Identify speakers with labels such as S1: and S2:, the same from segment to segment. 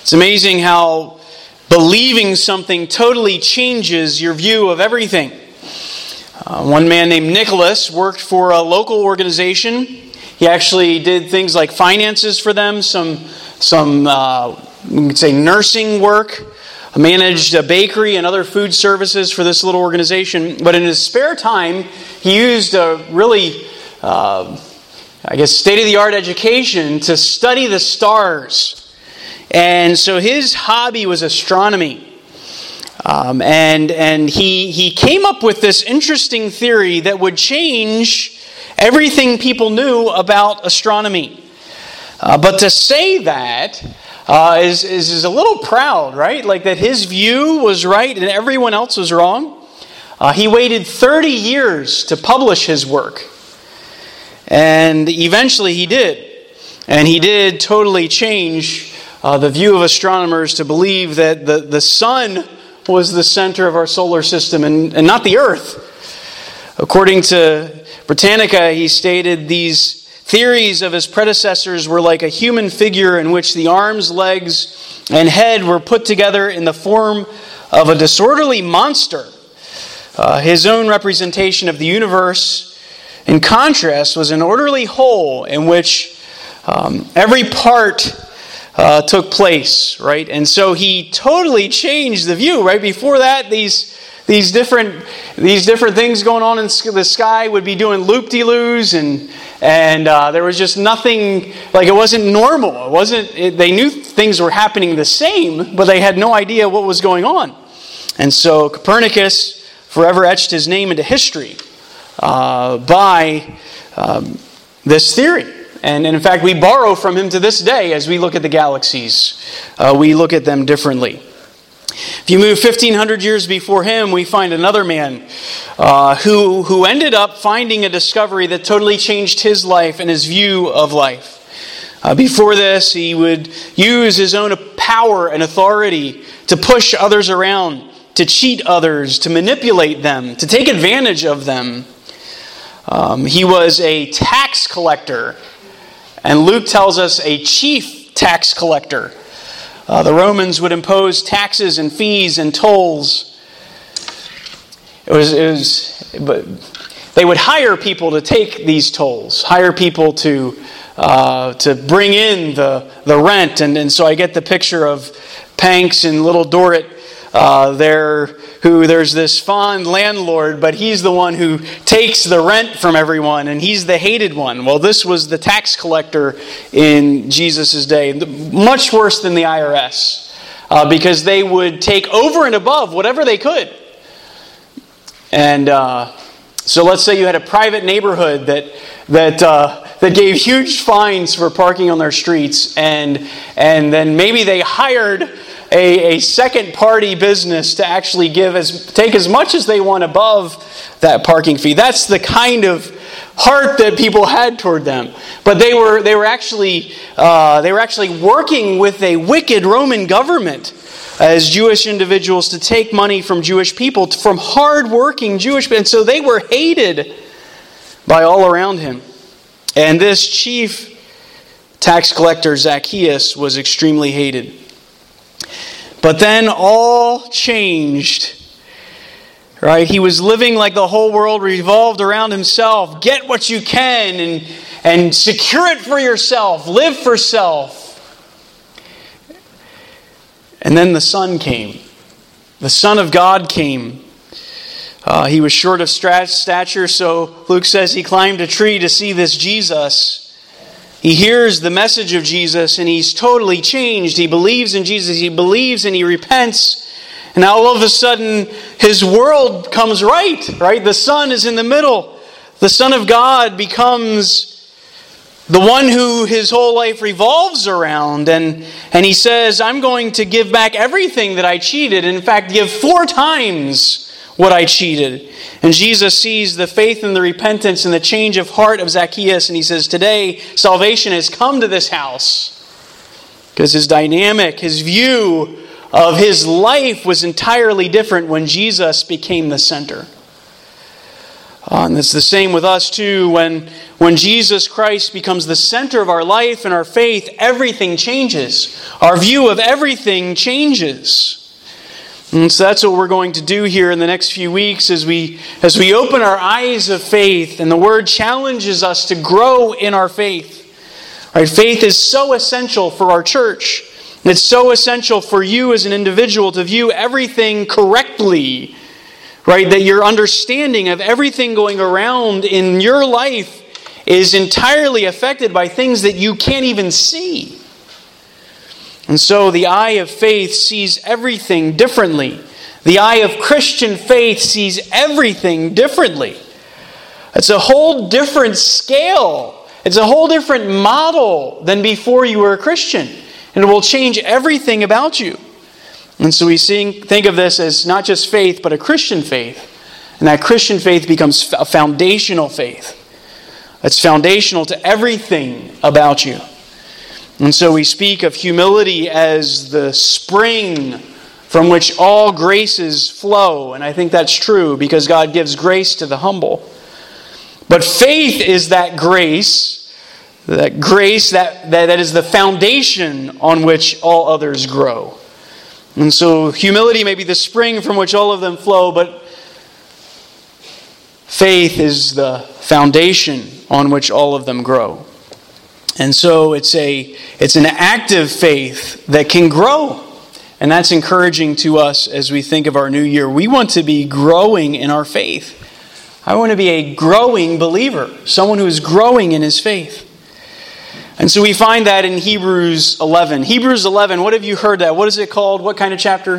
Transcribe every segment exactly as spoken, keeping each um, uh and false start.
S1: It's amazing how believing something totally changes your view of everything. Uh, one man named Nicholas worked for a local organization. He actually did things like finances for them, some, some uh, we could say nursing work, managed a bakery and other food services for this little organization. But in his spare time, he used a really, uh, I guess, state-of-the-art education to study the stars. And so his hobby was astronomy. Um, and and he, he came up with this interesting theory that would change everything people knew about astronomy. Uh, but to say that uh, is, is, is a little proud, right? Like that his view was right and everyone else was wrong. Uh, he waited thirty years to publish his work. And eventually he did. And he did totally change Uh, the view of astronomers to believe that the, the sun was the center of our solar system and, and not the earth. According to Britannica, he stated these theories of his predecessors were like a human figure in which the arms, legs, and head were put together in the form of a disorderly monster. Uh, his own representation of the universe, in contrast, was an orderly whole in which um, every part Uh, took place, right? And so he totally changed the view, right? Before that, these these different these different things going on in the sky would be doing loop-de-loos, and and uh, there was just nothing, like it wasn't normal. It wasn't. It, they knew things were happening the same, but they had no idea what was going on. And so Copernicus forever etched his name into history uh, by um, this theory. And in fact, we borrow from him to this day as we look at the galaxies. Uh, we look at them differently. If you move fifteen hundred years before him, we find another man uh, who, who ended up finding a discovery that totally changed his life and his view of life. Uh, before this, he would use his own power and authority to push others around, to cheat others, to manipulate them, to take advantage of them. Um, he was a tax collector. And Luke tells us a chief tax collector. Uh, the Romans would impose taxes and fees and tolls. It was, it was, but they would hire people to take these tolls, hire people to uh, to bring in the the rent. And, and so I get the picture of Panks and little Dorrit uh, there, who there's this fond landlord, but he's the one who takes the rent from everyone, and he's the hated one. Well, this was the tax collector in Jesus' day, much worse than the I R S, uh, because they would take over and above whatever they could. And uh, so let's say you had a private neighborhood that that uh, that gave huge fines for parking on their streets, and and then maybe they hired A, a second-party business to actually give as take as much as they want above that parking fee. That's the kind of heart that people had toward them. But they were they were actually uh, they were actually working with a wicked Roman government as Jewish individuals to take money from Jewish people, from hard-working Jewish people, and so they were hated by all around him. And this chief tax collector, Zacchaeus, was extremely hated. But then all changed, right? He was living like the whole world revolved around himself. Get what you can and, and secure it for yourself. Live for self. And then the Son came. The Son of God came. Uh, he was short of stature, so Luke says he climbed a tree to see this Jesus. He hears the message of Jesus and he's totally changed. He believes in Jesus. He believes and he repents. And now all of a sudden his world comes right, right? The Son is in the middle. The Son of God becomes the one who his whole life revolves around. And, and he says, I'm going to give back everything that I cheated. In fact, give four times what I cheated. And Jesus sees the faith and the repentance and the change of heart of Zacchaeus, and he says, today salvation has come to this house. Because his dynamic, his view of his life was entirely different when Jesus became the center. Uh, and it's the same with us too. When, when Jesus Christ becomes the center of our life and our faith, everything changes. Our view of everything changes. And so that's what we're going to do here in the next few weeks as we as we open our eyes of faith, and the Word challenges us to grow in our faith. Right? Faith is so essential for our church. It's so essential for you as an individual to view everything correctly. Right? That your understanding of everything going around in your life is entirely affected by things that you can't even see. And so the eye of faith sees everything differently. The eye of Christian faith sees everything differently. It's a whole different scale. It's a whole different model than before you were a Christian. And it will change everything about you. And so we think of this as not just faith, but a Christian faith. And that Christian faith becomes a foundational faith. It's foundational to everything about you. And so we speak of humility as the spring from which all graces flow. And I think that's true because God gives grace to the humble. But faith is that grace, that grace that, that, that is the foundation on which all others grow. And so humility may be the spring from which all of them flow, but faith is the foundation on which all of them grow. And so it's a it's an active faith that can grow. And that's encouraging to us as we think of our new year. We want to be growing in our faith. I want to be a growing believer, someone who is growing in his faith. And so we find that in Hebrews eleven. Hebrews eleven, what have you heard that? What is it called? What kind of chapter?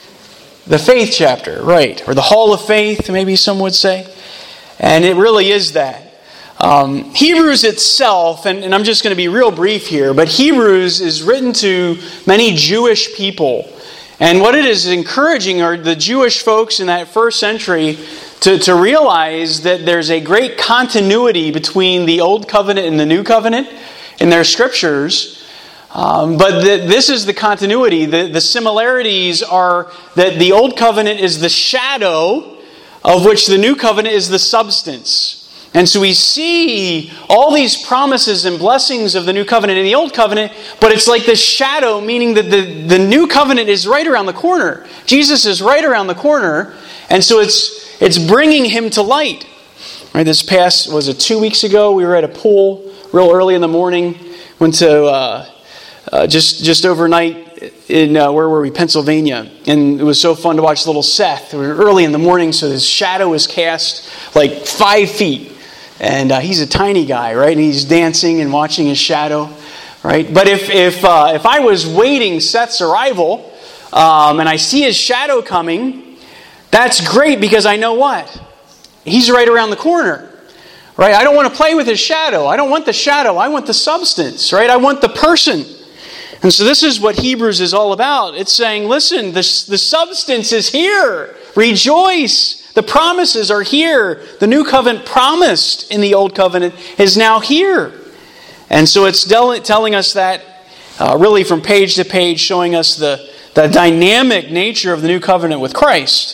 S1: The faith chapter, right. Or the hall of faith, maybe some would say. And it really is that. Um, Hebrews itself, and, and I'm just going to be real brief here, but Hebrews is written to many Jewish people. And what it is encouraging are the Jewish folks in that first century to, to realize that there's a great continuity between the Old Covenant and the New Covenant in their scriptures. Um, but the, this is the continuity. The, the similarities are that the Old Covenant is the shadow of which the New Covenant is the substance. And so we see all these promises and blessings of the New Covenant in the Old Covenant, but it's like the shadow, meaning that the, the New Covenant is right around the corner. Jesus is right around the corner, and so it's it's bringing Him to light. Right, this past, was it two weeks ago, we were at a pool real early in the morning, went to uh, uh, just, just overnight in, uh, where were we, Pennsylvania, and it was so fun to watch little Seth. We were early in the morning, so his shadow was cast like five feet. And uh, he's a tiny guy, right? And he's dancing and watching his shadow, right? But if if uh, if I was waiting Seth's arrival, um, and I see his shadow coming, that's great because I know what? He's right around the corner, right? I don't want to play with his shadow. I don't want the shadow. I want the substance, right? I want the person. And so this is what Hebrews is all about. It's saying, listen, the, the substance is here. Rejoice. The promises are here. The new covenant promised in the old covenant is now here. And so it's del- telling us that uh, really from page to page, showing us the, the dynamic nature of the new covenant with Christ.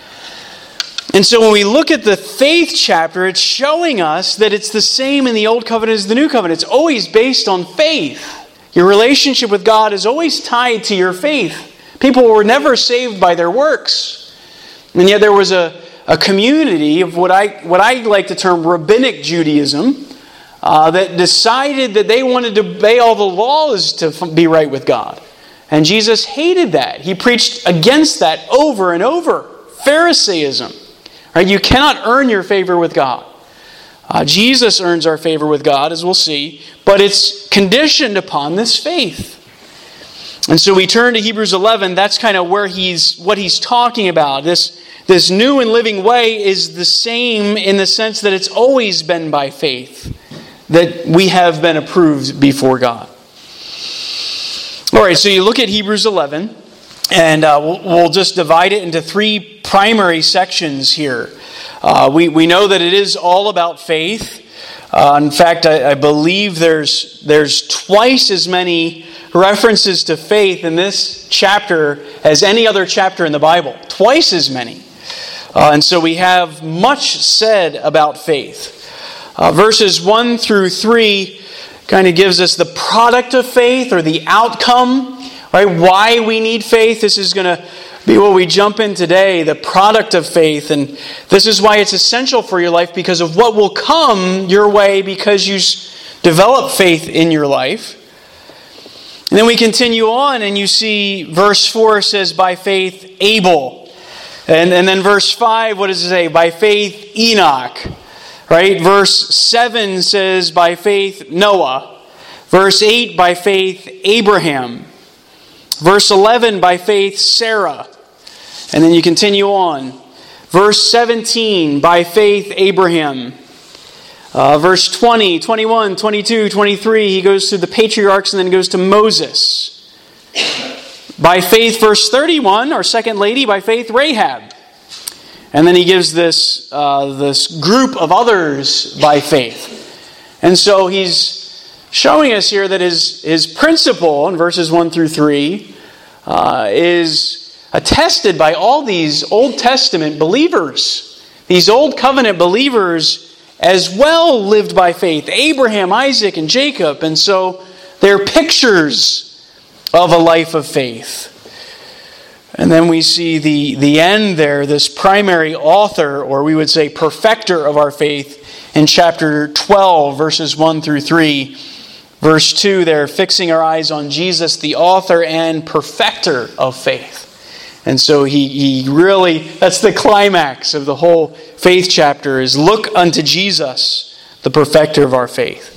S1: And so when we look at the faith chapter, it's showing us that it's the same in the old covenant as the new covenant. It's always based on faith. Your relationship with God is always tied to your faith. People were never saved by their works. And yet there was a A community of what I what I like to term rabbinic Judaism uh, that decided that they wanted to obey all the laws to be right with God. And Jesus hated that. He preached against that over and over. Pharisaism. Right? You cannot earn your favor with God. Uh, Jesus earns our favor with God, as we'll see, but it's conditioned upon this faith. And so we turn to Hebrews eleven. That's kind of where he's what he's talking about. This This new and living way is the same in the sense that it's always been by faith that we have been approved before God. All right, so you look at Hebrews eleven, and uh, we'll, we'll just divide it into three primary sections here. Uh, we, we know that it is all about faith. Uh, in fact, I, I believe there's there's twice as many references to faith in this chapter as any other chapter in the Bible. Twice as many. Uh, and so we have much said about faith. Uh, verses one through three kind of gives us the product of faith or the outcome, right? Why we need faith. This is going to be what we jump in today, the product of faith. And this is why it's essential for your life, because of what will come your way because you develop faith in your life. And then we continue on and you see verse four says, by faith Abel. And, and then verse five, what does it say? By faith Enoch. Right? Verse seven says, by faith Noah. Verse eight, by faith Abraham. Verse eleven, by faith Sarah. And then you continue on. Verse seventeen, by faith Abraham. Uh, verse twenty, twenty-one, twenty-two, twenty-three, he goes through the patriarchs and then goes to Moses. By faith, verse thirty-one, our second lady, by faith Rahab. And then he gives this, uh, this group of others by faith. And so he's showing us here that his, his principle in verses one through three uh, is attested by all these Old Testament believers. These Old Covenant believers as well lived by faith. Abraham, Isaac, and Jacob. And so they're pictures of a life of faith. And then we see the, the end there, this primary author, or we would say perfecter of our faith, in chapter twelve, verses one through three. Verse two there, fixing our eyes on Jesus, the author and perfecter of faith. And so he, he really, that's the climax of the whole faith chapter, is look unto Jesus, the perfecter of our faith.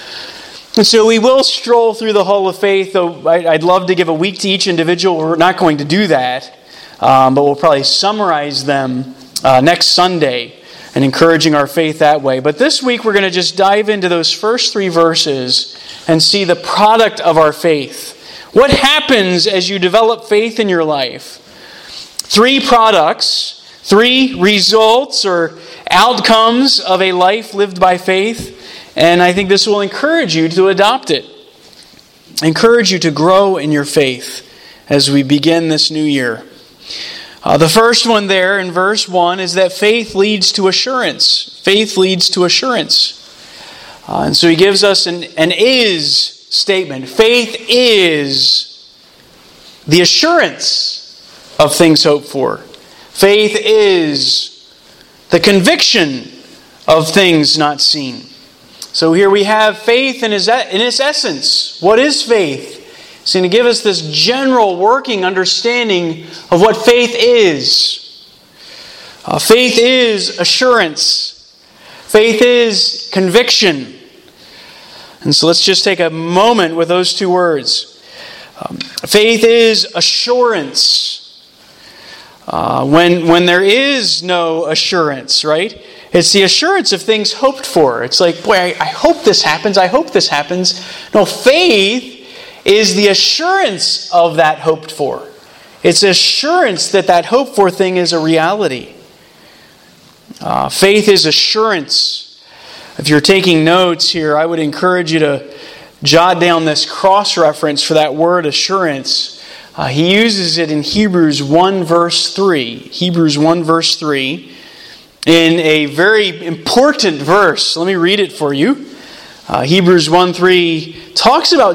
S1: And so we will stroll through the Hall of Faith, though I'd love to give a week to each individual. We're not going to do that, um, but we'll probably summarize them uh, next Sunday and encouraging our faith that way. But this week we're going to just dive into those first three verses and see the product of our faith. What happens as you develop faith in your life? Three products, three results or outcomes of a life lived by faith. And I think this will encourage you to adopt it. Encourage you to grow in your faith as we begin this new year. Uh, the first one there in verse one is that faith leads to assurance. Faith leads to assurance. Uh, and so he gives us an, an is statement. Faith is the assurance of things hoped for. Faith is the conviction of things not seen. So here we have faith in its, in its essence. What is faith? It's going to give us this general working understanding of what faith is. Uh, faith is assurance. Faith is conviction. And so let's just take a moment with those two words. Um, faith is assurance. Uh, when, when there is no assurance, right? It's the assurance of things hoped for. It's like, boy, I, I hope this happens. I hope this happens. No, faith is the assurance of that hoped for. It's assurance that that hoped for thing is a reality. Uh, faith is assurance. If you're taking notes here, I would encourage you to jot down this cross-reference for that word assurance. Uh, he uses it in Hebrews one verse three. Hebrews one verse three. In a very important verse. Let me read it for you. Uh, Hebrews one three talks about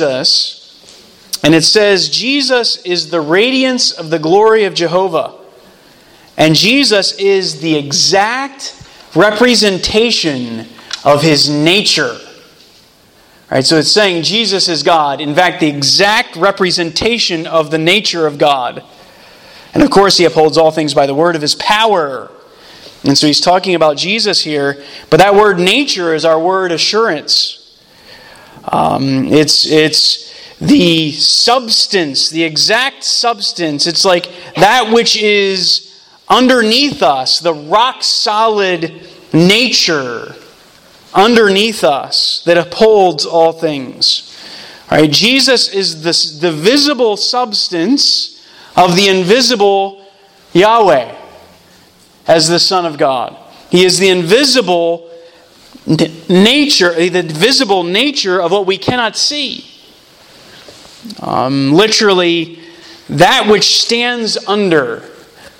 S1: Jesus, and it says, Jesus is the radiance of the glory of Jehovah, and Jesus is the exact representation of His nature. All right, so it's saying Jesus is God. In fact, the exact representation of the nature of God. And of course, He upholds all things by the word of His power. And so he's talking about Jesus here, but that word nature is our word assurance. Um, it's it's the substance, the exact substance. It's like that which is underneath us, the rock-solid nature underneath us that upholds all things. All right, Jesus is the, the visible substance of the invisible Yahweh. As the Son of God. He is the invisible nature, the visible nature of what we cannot see. Um, literally, that which stands under.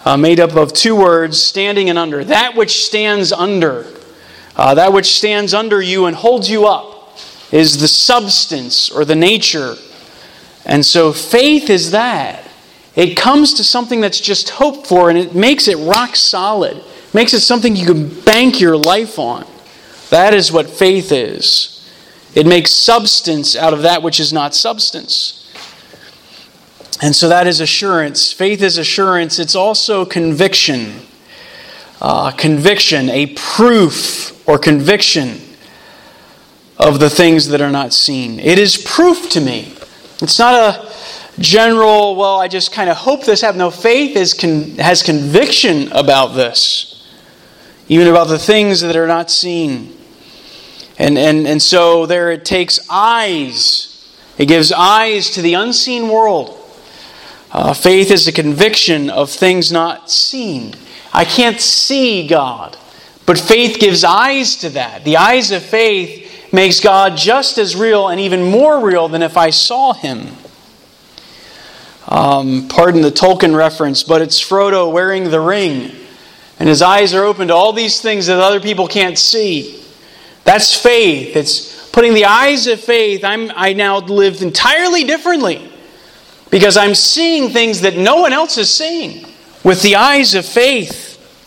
S1: uh, made up of two words, standing and under. That which stands under, uh, that which stands under you and holds you up is the substance or the nature. And so faith is that. It comes to something that's just hoped for, and it makes it rock solid. It makes it something you can bank your life on. That is what faith is. It makes substance out of that which is not substance. And so that is assurance. Faith is assurance. It's also conviction. Uh, conviction, a proof or conviction of the things that are not seen. It is proof to me. It's not a general, well, I just kind of hope this happens. No, faith is con- has conviction about this, even about the things that are not seen. And, and, and so there it takes eyes. It gives eyes to the unseen world. Uh, faith is the conviction of things not seen. I can't see God, but faith gives eyes to that. The eyes of faith makes God just as real and even more real than if I saw Him. Um, pardon the Tolkien reference, but it's Frodo wearing the ring, and his eyes are open to all these things that other people can't see. That's faith. It's putting the eyes of faith. I'm, I now live entirely differently because I'm seeing things that no one else is seeing with the eyes of faith.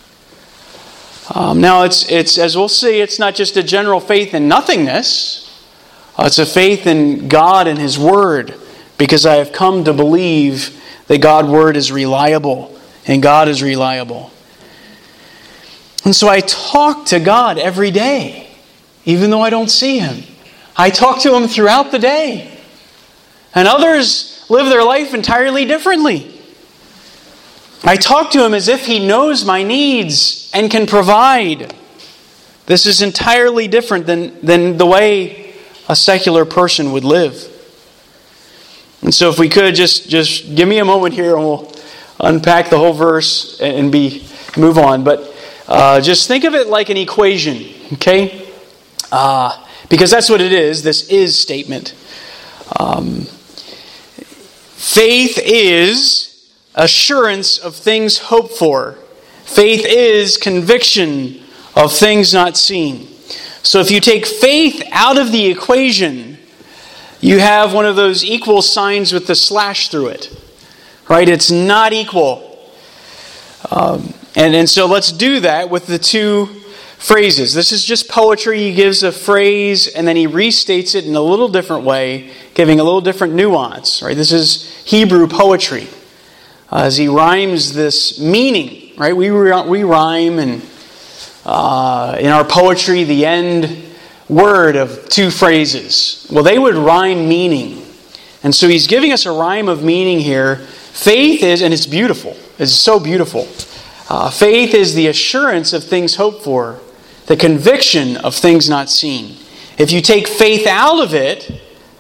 S1: Um, now, it's it's as we'll see, it's not just a general faith in nothingness. Uh, it's a faith in God and His Word, because I have come to believe that God's Word is reliable and God is reliable. And so I talk to God every day, even though I don't see Him. I talk to Him throughout the day. And others live their life entirely differently. I talk to Him as if He knows my needs and can provide. This is entirely different than, than the way a secular person would live. And so if we could just, just give me a moment here and we'll unpack the whole verse and be move on. But uh, just think of it like an equation, okay? Uh, because that's what it is, this is statement. Um, faith is assurance of things hoped for. Faith is conviction of things not seen. So if you take faith out of the equation, you have one of those equal signs with the slash through it. Right? It's not equal. Um, and, and so let's do that with the two phrases. This is just poetry. He gives a phrase and then he restates it in a little different way, giving a little different nuance. Right? This is Hebrew poetry. Uh, as he rhymes this meaning, right? We we rhyme, and uh, in our poetry, the end word of two phrases. Well, they would rhyme meaning, and so he's giving us a rhyme of meaning here. Faith is, and it's beautiful. It's so beautiful. Uh, faith is the assurance of things hoped for, the conviction of things not seen. If you take faith out of it,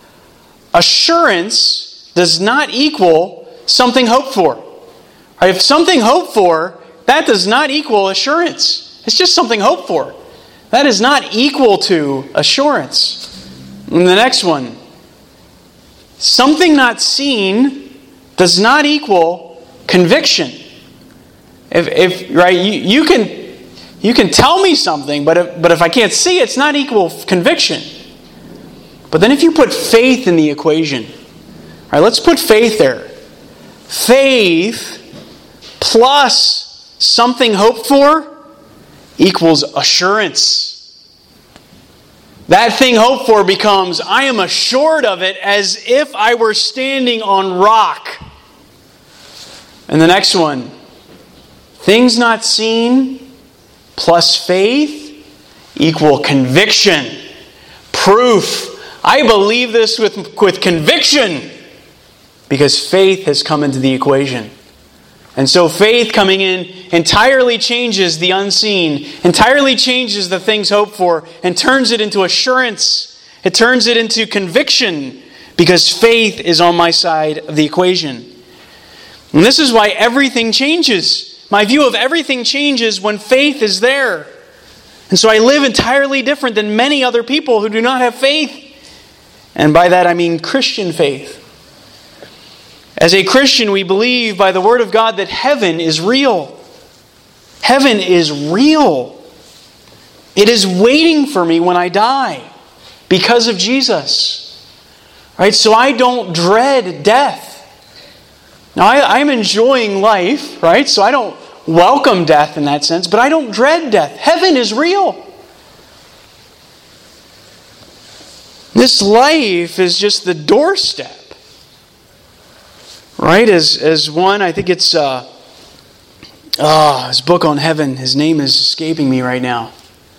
S1: assurance does not equal something hoped for. Right? If something hoped for, that does not equal assurance. It's just something hoped for. That is not equal to assurance. And the next one. Something not seen does not equal conviction. If, if right, you, you can you can tell me something, but if, but if I can't see it, it's not equal conviction. But then if you put faith in the equation, all right, let's put faith there. Faith plus something hoped for equals assurance. That thing hoped for becomes, I am assured of it as if I were standing on rock. And the next one, things not seen plus faith equal conviction. Proof. I believe this with, with conviction. Because faith has come into the equation. And so faith coming in entirely changes the unseen, entirely changes the things hoped for, and turns it into assurance. It turns it into conviction, because faith is on my side of the equation. And this is why everything changes. My view of everything changes when faith is there. And so I live entirely different than many other people who do not have faith. And by that I mean Christian faith. As a Christian, we believe by the Word of God that heaven is real. Heaven is real. It is waiting for me when I die because of Jesus. Right? So I don't dread death. Now, I, I'm enjoying life, right? So I don't welcome death in that sense, but I don't dread death. Heaven is real. This life is just the doorstep. Right? As, as one, I think it's uh, oh, his book on heaven. His name is escaping me right now.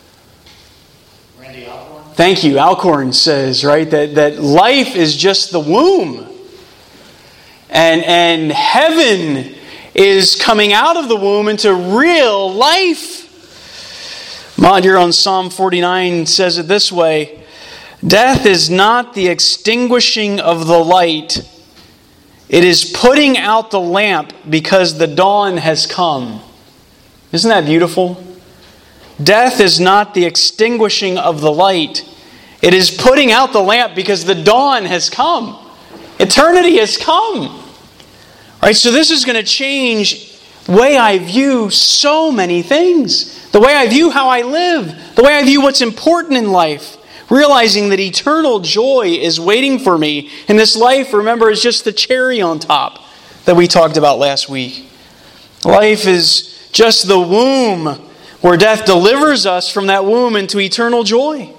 S2: Randy Alcorn?
S1: Thank you. Alcorn says, right, that, that life is just the womb. And, and heaven is coming out of the womb into real life. Maud here on Psalm forty-nine says it this way: death is not the extinguishing of the light. It is putting out the lamp because the dawn has come. Isn't that beautiful? Death is not the extinguishing of the light. It is putting out the lamp because the dawn has come. Eternity has come. All right, so this is going to change the way I view so many things. The way I view how I live. The way I view what's important in life. Realizing that eternal joy is waiting for me. And this life, remember, is just the cherry on top that we talked about last week. Life is just the womb where death delivers us from that womb into eternal joy.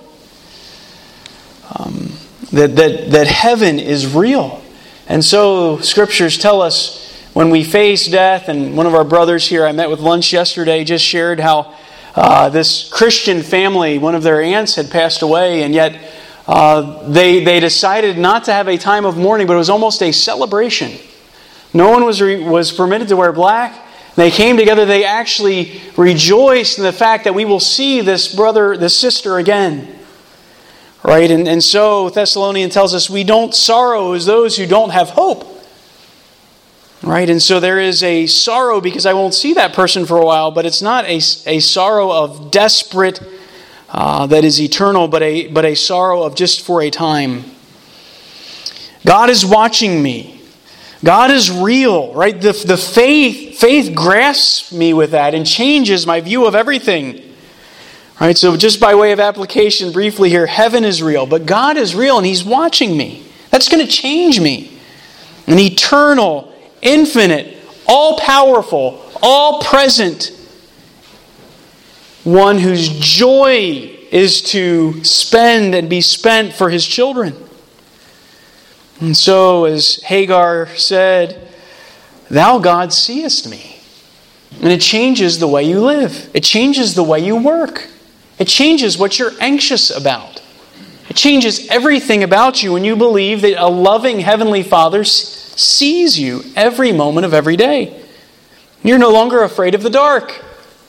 S1: Um, that, that, that heaven is real. And so Scriptures tell us when we face death, and one of our brothers here I met with lunch yesterday just shared how uh, this Christian family, one of their aunts had passed away, and yet uh, they, they decided not to have a time of mourning, but it was almost a celebration. No one was, re- was permitted to wear black. They came together, they actually rejoiced in the fact that we will see this brother, this sister again. Right? And, and so Thessalonians tells us we don't sorrow as those who don't have hope. Right? And so there is a sorrow because I won't see that person for a while, but it's not a, a sorrow of desperate, uh, that is eternal, but a, but a sorrow of just for a time. God is watching me. God is real, right? The, the faith, faith grasps me with that and changes my view of everything. Right, so just by way of application, briefly here, heaven is real, but God is real and He's watching me. That's going to change me. An eternal, infinite, all-powerful, all-present one whose joy is to spend and be spent for His children. And so, as Hagar said, "Thou, God, seest me." And it changes the way you live. It changes the way you work. It changes what you're anxious about. It changes everything about you when you believe that a loving Heavenly Father sees you every moment of every day. You're no longer afraid of the dark.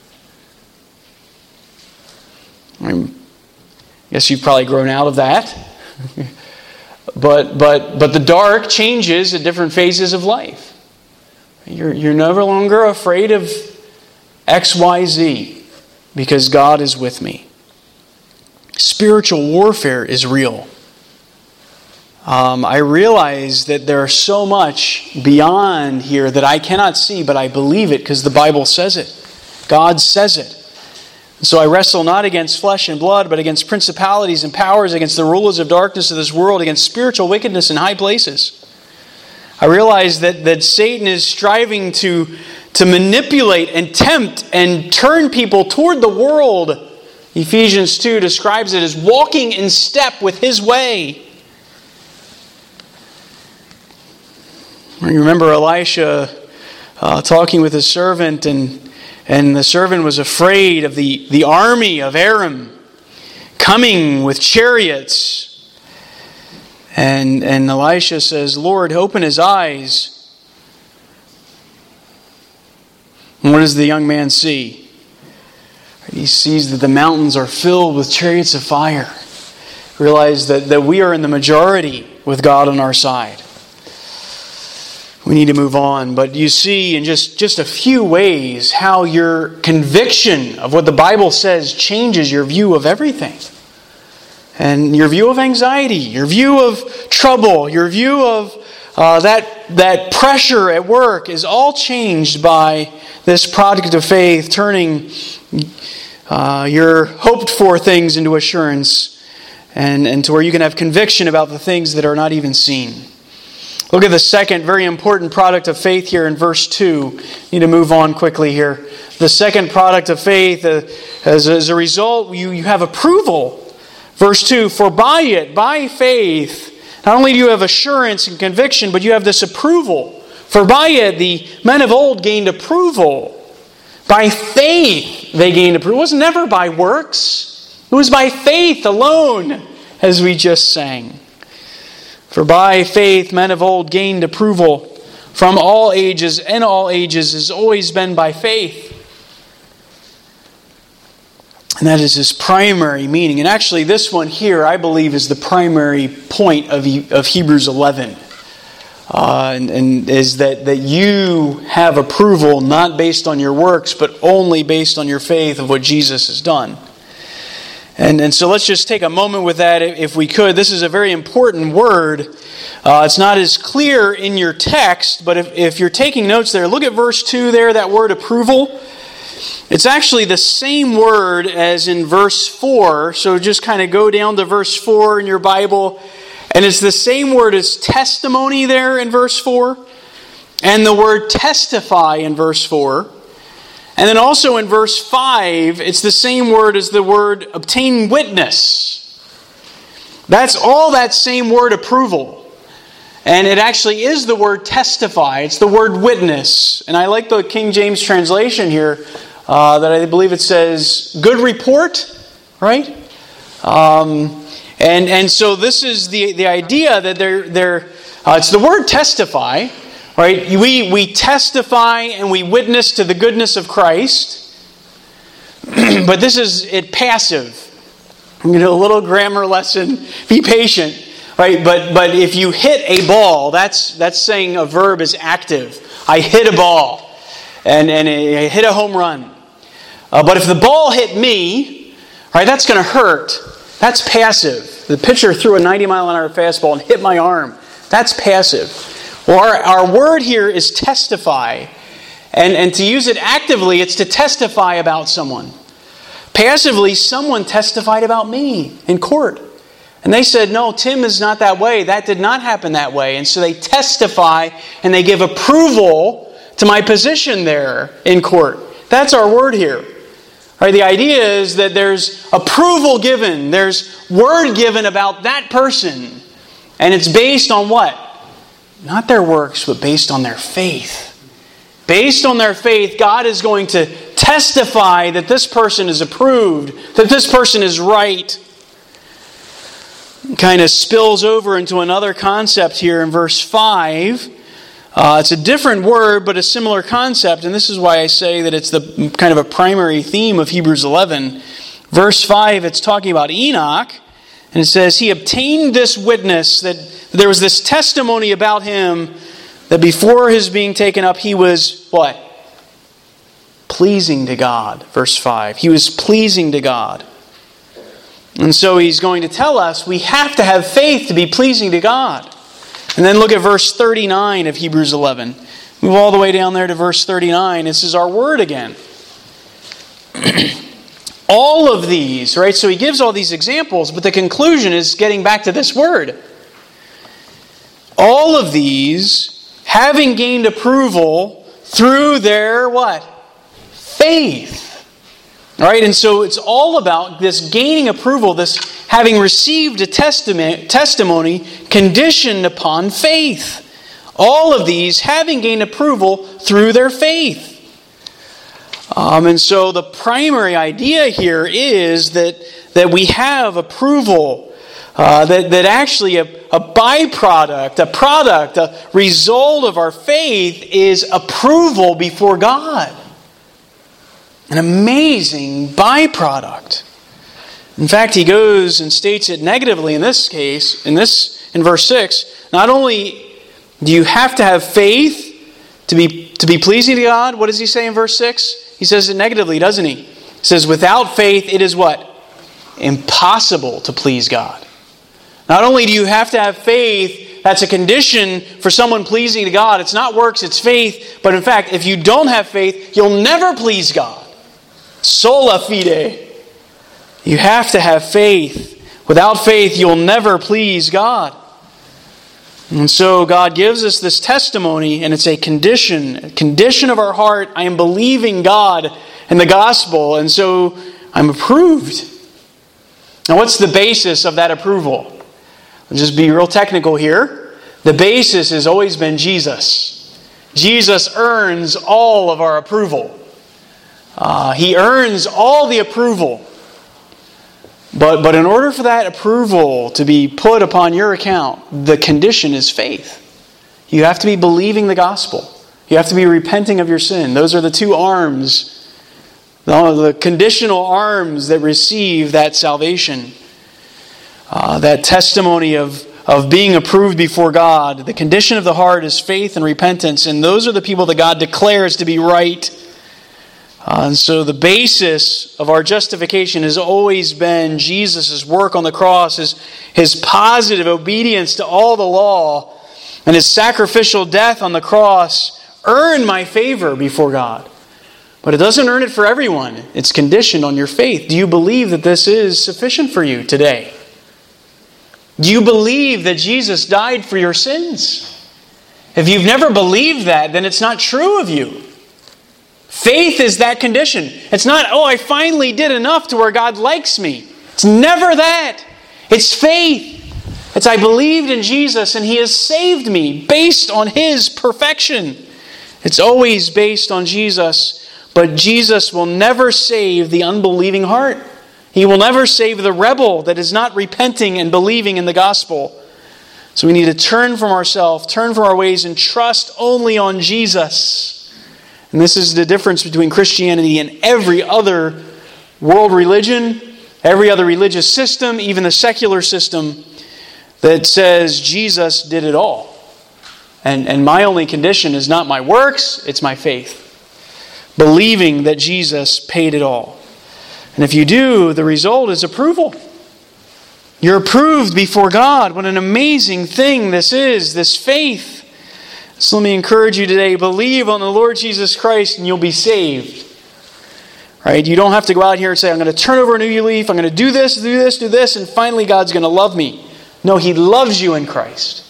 S1: I guess you've probably grown out of that. but but but the dark changes at different phases of life. You're, you're no longer afraid of X Y Z. Because God is with me. Spiritual warfare is real. Um, I realize that there's so much beyond here that I cannot see, but I believe it because the Bible says it. God says it. So I wrestle not against flesh and blood, but against principalities and powers, against the rulers of darkness of this world, against spiritual wickedness in high places. I realize that, that Satan is striving to, to manipulate and tempt and turn people toward the world. Ephesians two describes it as walking in step with his way. You remember Elisha uh, talking with his servant, and, and the servant was afraid of the, the army of Aram coming with chariots. And, and Elisha says, "Lord, open his eyes." And what does the young man see? He sees that the mountains are filled with chariots of fire. Realize that, that we are in the majority with God on our side. We need to move on. But you see in just, just a few ways how your conviction of what the Bible says changes your view of everything. And your view of anxiety, your view of trouble, your view of, uh, that, that pressure at work is all changed by this product of faith, turning uh, your hoped-for things into assurance, and, and to where you can have conviction about the things that are not even seen. Look at the second very important product of faith here in verse two. Need to move on quickly here. The second product of faith, uh, as, as a result, you, you have approval. Verse two, for by it, by faith, not only do you have assurance and conviction, but you have this approval. For by it, the men of old gained approval. By faith, they gained approval. It was never by works. It was by faith alone, as we just sang. For by faith, men of old gained approval from all ages, and all ages has always been by faith. And that is his primary meaning. And actually, this one here, I believe, is the primary point of, of Hebrews eleven. Uh, and, and is that, that you have approval not based on your works, but only based on your faith of what Jesus has done. And, and so let's just take a moment with that if we could. This is a very important word. Uh, it's not as clear in your text, but if, if you're taking notes there, look at verse two there, that word approval. It's actually the same word as in verse four. So just kind of go down to verse four in your Bible. And it's the same word as testimony there in verse four. And the word testify in verse four. And then also in verse five, it's the same word as the word obtain witness. That's all that same word approval. And it actually is the word testify. It's the word witness. And I like the King James translation here, uh, that I believe it says good report, right? Um, and, and so this is the, the idea that they're, they're uh, it's the word testify. Right? We, we testify and we witness to the goodness of Christ. But this is it passive. I'm going to do a little grammar lesson. Be patient. Right? But but if you hit a ball, that's that's saying a verb is active. I hit a ball. And, and I hit a home run. Uh, but if the ball hit me, right, that's going to hurt. That's passive. The pitcher threw a ninety mile an hour fastball and hit my arm. That's passive. Well, our, our word here is testify. And, and to use it actively, it's to testify about someone. Passively, someone testified about me in court. And they said, no, Tim is not that way. That did not happen that way. And so they testify and they give approval to my position there in court. That's our word here. Right? The idea is that there's approval given. There's word given about that person. And it's based on what? Not their works, but based on their faith. Based on their faith, God is going to testify that this person is approved, that this person is right. It kind of spills over into another concept here in verse five. Uh, it's a different word, but a similar concept. And this is why I say that it's the kind of a primary theme of Hebrews eleven. Verse five, it's talking about Enoch. And it says, he obtained this witness, that there was this testimony about him, that before his being taken up, he was, what? Pleasing to God. Verse five. He was pleasing to God. And so he's going to tell us we have to have faith to be pleasing to God. And then look at verse thirty-nine of Hebrews eleven. Move all the way down there to verse thirty-nine. This is our word again. All of these, right? So he gives all these examples, but the conclusion is getting back to this word. All of these, having gained approval through their what? Faith. All right, and so it's all about this gaining approval, this having received a testament, testimony conditioned upon faith. All of these having gained approval through their faith. Um, and so the primary idea here is that, that we have approval, uh, that, that actually a, a byproduct, a product, a result of our faith is approval before God. An amazing byproduct. In fact, he goes and states it negatively in this case, in this in verse six. Not only do you have to have faith to be to be pleasing to God, what does he say in verse six? He says it negatively, doesn't he? He says, without faith, it is what? Impossible to please God. Not only do you have to have faith That's a condition for someone pleasing to God. It's not works, it's faith. But in fact, if you don't have faith, you'll never please God. Sola fide. You have to have faith. Without faith, you'll never please God. And so God gives us this testimony, and it's a condition, a condition of our heart. I am believing God and the gospel, and so I'm approved. Now, what's the basis of that approval? I'll just be real technical here. The basis has always been Jesus. Jesus earns all of our approval. Uh, he earns all the approval. But, but in order for that approval to be put upon your account, the condition is faith. You have to be believing the gospel. You have to be repenting of your sin. Those are the two arms, the, the conditional arms that receive that salvation. Uh, that testimony of, of being approved before God. The condition of the heart is faith and repentance. And those are the people that God declares to be right. Uh, and so the basis of our justification has always been Jesus' work on the cross, his, his positive obedience to all the law, and his sacrificial death on the cross earn my favor before God. But it doesn't earn it for everyone. It's conditioned on your faith. Do you believe that this is sufficient for you today? Do you believe that Jesus died for your sins? If you've never believed that, then it's not true of you. Faith is that condition. It's not, oh, I finally did enough to where God likes me. It's never that. It's faith. It's I believed in Jesus and He has saved me based on His perfection. It's always based on Jesus. But Jesus will never save the unbelieving heart. He will never save the rebel that is not repenting and believing in the gospel. So we need to turn from ourselves, turn from our ways, and trust only on Jesus. And this is the difference between Christianity and every other world religion, every other religious system, even the secular system that says Jesus did it all. And, and my only condition is not my works, it's my faith. Believing that Jesus paid it all. And if you do, the result is approval. You're approved before God. What an amazing thing this is, this faith. So let me encourage you today, believe on the Lord Jesus Christ and you'll be saved. Right? You don't have to go out here and say, I'm going to turn over a new leaf, I'm going to do this, do this, do this, and finally God's going to love me. No, He loves you in Christ.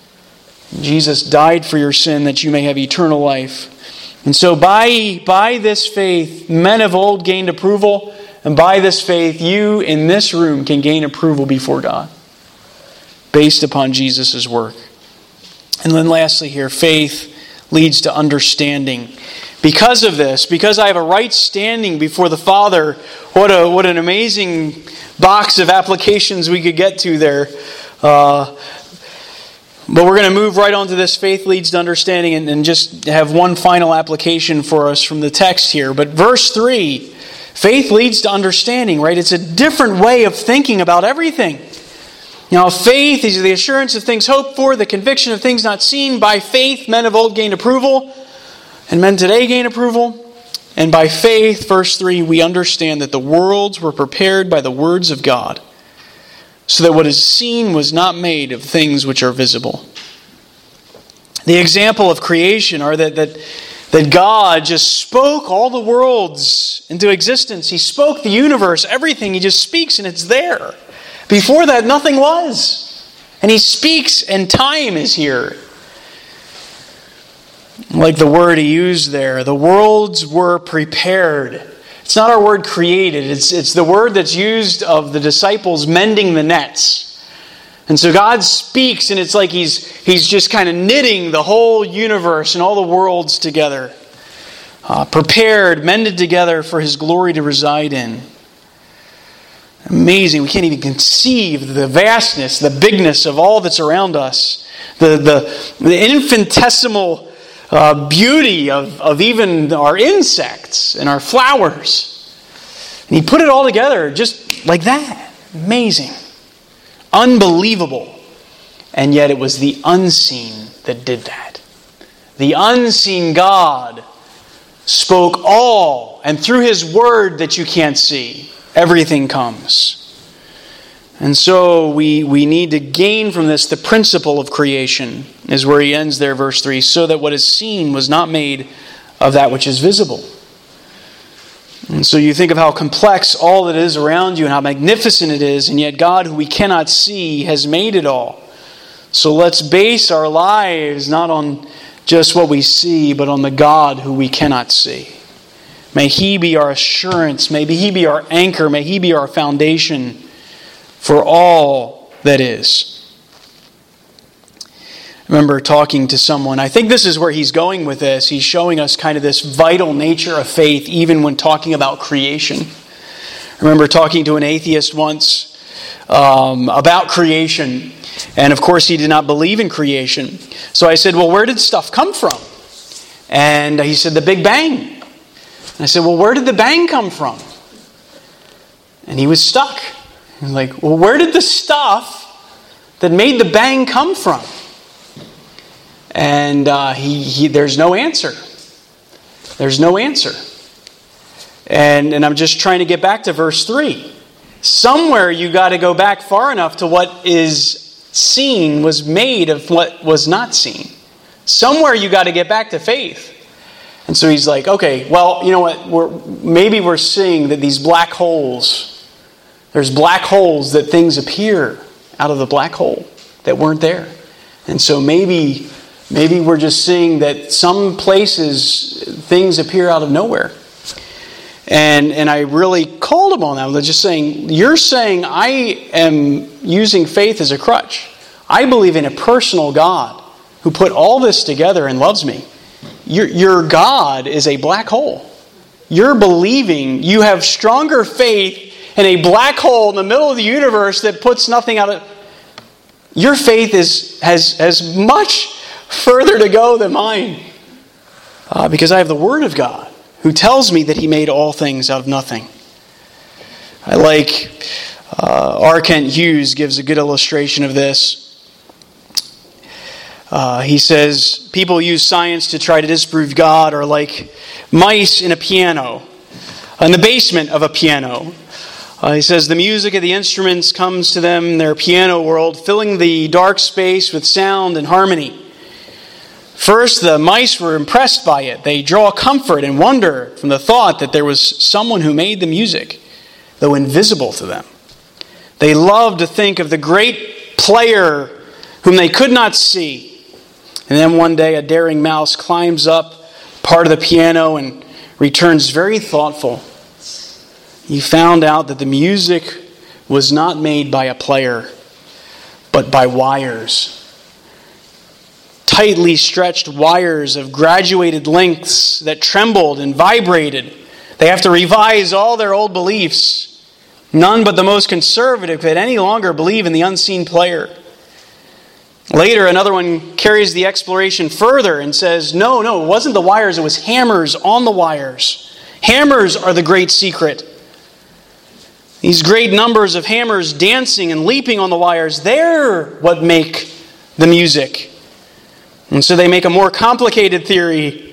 S1: Jesus died for your sin that you may have eternal life. And so by, by this faith, men of old gained approval, and by this faith, you in this room can gain approval before God based upon Jesus' work. And then lastly here, faith leads to understanding. Because of this, because I have a right standing before the Father, what a what an amazing box of applications we could get to there. Uh, but we're going to move right on to this faith leads to understanding and, and just have one final application for us from the text here. But verse three, faith leads to understanding, right? It's a different way of thinking about everything. Now, faith is the assurance of things hoped for, the conviction of things not seen. By faith, men of old gained approval, and men today gain approval. And by faith, verse three, we understand that the worlds were prepared by the words of God, so that what is seen was not made of things which are visible. The example of creation are that, that, that God just spoke all the worlds into existence. He spoke the universe, everything. He just speaks and it's there. Before that, nothing was. And He speaks and time is here. Like the word He used there, the worlds were prepared. It's not our word created. It's, it's the word that's used of the disciples mending the nets. And so God speaks and it's like He's, he's just kind of knitting the whole universe and all the worlds together. Uh, prepared, mended together for His glory to reside in. Amazing. We can't even conceive the vastness, the bigness of all that's around us. The, the, the infinitesimal uh, beauty of, of even our insects and our flowers. And He put it all together just like that. Amazing. Unbelievable. And yet it was the unseen that did that. The unseen God spoke all, and through His word that you can't see, everything comes. And so we, we need to gain from this the principle of creation, is where he ends there, verse three, so that what is seen was not made of that which is visible. And so you think of how complex all that is around you and how magnificent it is, and yet God, who we cannot see, has made it all. So let's base our lives not on just what we see, but on the God who we cannot see. May He be our assurance. May He be our anchor. May He be our foundation for all that is. I remember talking to someone. I think this is where he's going with this. He's showing us kind of this vital nature of faith, even when talking about creation. I remember talking to an atheist once um, about creation. And of course, he did not believe in creation. So I said, well, where did stuff come from? And he said, the Big Bang. And I said, well, where did the bang come from? And he was stuck. He's like, well, where did the stuff that made the bang come from? And uh, he, he, there's no answer. There's no answer. And, and I'm just trying to get back to verse three. Somewhere you got to go back far enough to what is seen was made of what was not seen. Somewhere you got to get back to faith. And so he's like, okay, well, you know what? We're, maybe we're seeing that these black holes, there's black holes that things appear out of the black hole that weren't there. And so maybe, maybe we're just seeing that some places things appear out of nowhere. And and I really called him on that. I was just saying, you're saying I am using faith as a crutch. I believe in a personal God who put all this together and loves me. Your, your God is a black hole. You're believing, you have stronger faith in a black hole in the middle of the universe that puts nothing out of... Your faith is has, has much further to go than mine. Uh, because I have the Word of God, who tells me that He made all things out of nothing. I like uh, R. Kent Hughes gives a good illustration of this. Uh, he says, people use science to try to disprove God are like mice in a piano, in the basement of a piano. Uh, he says, the music of the instruments comes to them in their piano world, filling the dark space with sound and harmony. First, the mice were impressed by it. They draw comfort and wonder from the thought that there was someone who made the music, though invisible to them. They loved to think of the great player whom they could not see. And then one day a daring mouse climbs up part of the piano and returns very thoughtful. He found out that the music was not made by a player, but by wires. Tightly stretched wires of graduated lengths that trembled and vibrated. They have to revise all their old beliefs. None but the most conservative could any longer believe in the unseen player. Later, another one carries the exploration further and says, no, no, it wasn't the wires, it was hammers on the wires. Hammers are the great secret. These great numbers of hammers dancing and leaping on the wires, they're what make the music. And so they make a more complicated theory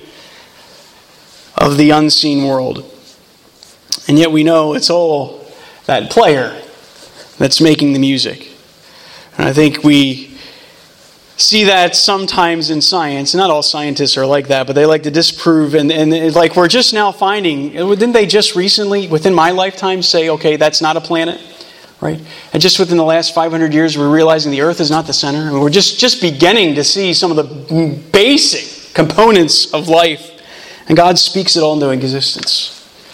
S1: of the unseen world. And yet we know it's all that player that's making the music. And I think we see that sometimes in science. Not all scientists are like that, but they like to disprove. And, and like we're just now finding, didn't they just recently, within my lifetime, say, okay, that's not a planet? Right? And just within the last five hundred years, we're realizing the Earth is not the center. And we're just, just beginning to see some of the basic components of life. And God speaks it all into existence.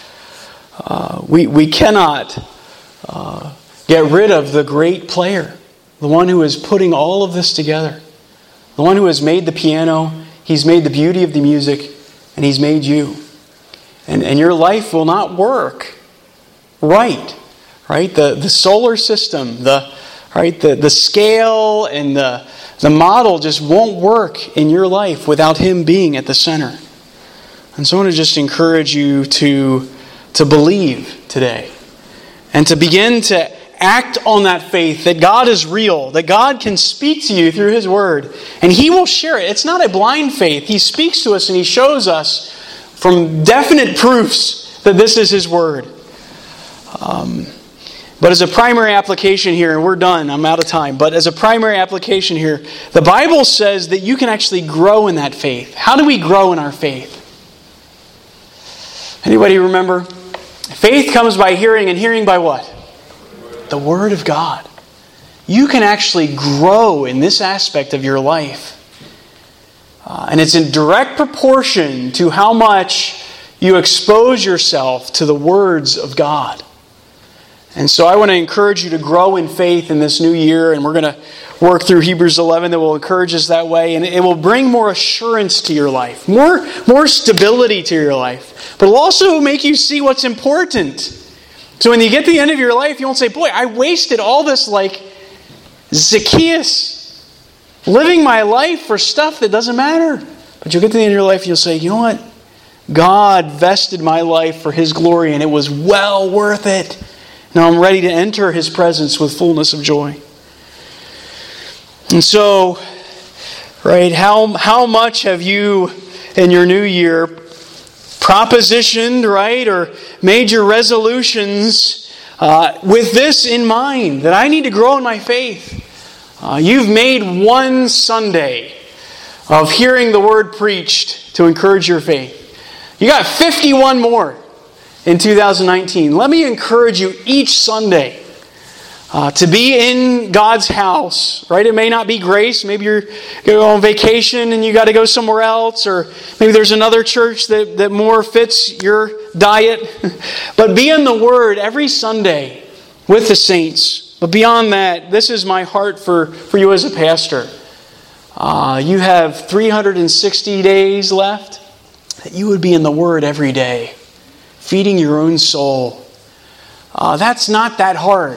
S1: Uh, we, we cannot uh, get rid of the great player, the one who is putting all of this together, the one who has made the piano. He's made the beauty of the music, and He's made you. And, and your life will not work right. Right? The the solar system, the right, the, the scale and the the model just won't work in your life without Him being at the center. And so I want to just encourage you to, to believe today. And to begin to act on that faith that God is real, that God can speak to you through His Word. And He will share it. It's not a blind faith. He speaks to us and He shows us from definite proofs that this is His Word. Um, But as a primary application here, and we're done, I'm out of time, but as a primary application here, the Bible says that you can actually grow in that faith. How do we grow in our faith? Anybody remember? Faith comes by hearing, and hearing by what? The Word of God. You can actually grow in this aspect of your life. Uh, and it's in direct proportion to how much you expose yourself to the words of God. And so I want to encourage you to grow in faith in this new year, and we're going to work through Hebrews eleven that will encourage us that way, and it will bring more assurance to your life, more, more stability to your life, but it'll also make you see what's important. So when you get to the end of your life, you won't say, boy, I wasted all this like Zacchaeus, living my life for stuff that doesn't matter. But you'll get to the end of your life and you'll say, you know what? God vested my life for His glory, and it was well worth it. Now I'm ready to enter His presence with fullness of joy. And so, right, how, how much have you in your new year propositioned, right, or made your resolutions uh, with this in mind, that I need to grow in my faith? Uh, you've made one Sunday of hearing the Word preached to encourage your faith. You got fifty-one more in two thousand nineteen. Let me encourage you each Sunday uh, to be in God's house, right? It may not be Grace. Maybe you're going on vacation and you got to go somewhere else, or maybe there's another church that, that more fits your diet. But be in the Word every Sunday with the saints. But beyond that, this is my heart for, for you as a pastor. Uh, you have three hundred sixty days left, that you would be in the Word every day, feeding your own soul. Uh, that's not that hard.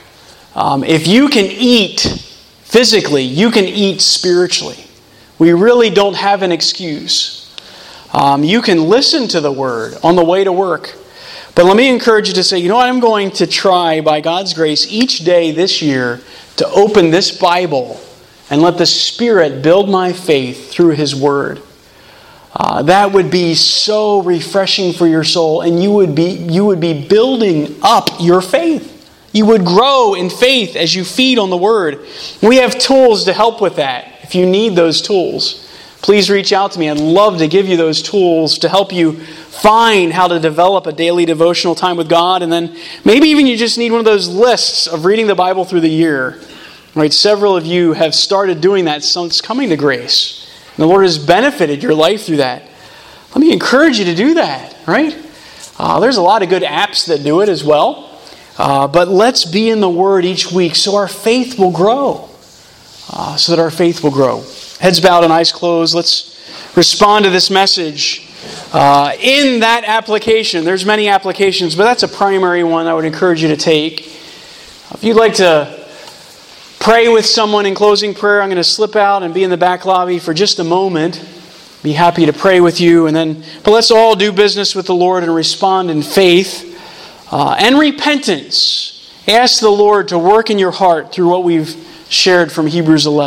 S1: Um, if you can eat physically, you can eat spiritually. We really don't have an excuse. Um, you can listen to the Word on the way to work. But let me encourage you to say, you know what, I'm going to try, by God's grace, each day this year to open this Bible and let the Spirit build my faith through His Word. Uh, that would be so refreshing for your soul, and you would be you would be building up your faith. You would grow in faith as you feed on the Word. We have tools to help with that. If you need those tools, please reach out to me. I'd love to give you those tools to help you find how to develop a daily devotional time with God, and then maybe even you just need one of those lists of reading the Bible through the year. Right? Several of you have started doing that since coming to Grace. The Lord has benefited your life through that. Let me encourage you to do that, right? Uh, there's a lot of good apps that do it as well. Uh, but let's be in the Word each week so our faith will grow. Uh, so that our faith will grow. Heads bowed and eyes closed. Let's respond to this message. Uh, in that application, there's many applications, but that's a primary one I would encourage you to take. If you'd like to pray with someone in closing prayer, I'm going to slip out and be in the back lobby for just a moment. Be happy to pray with you. And then, but let's all do business with the Lord and respond in faith uh, and repentance. Ask the Lord to work in your heart through what we've shared from Hebrews eleven.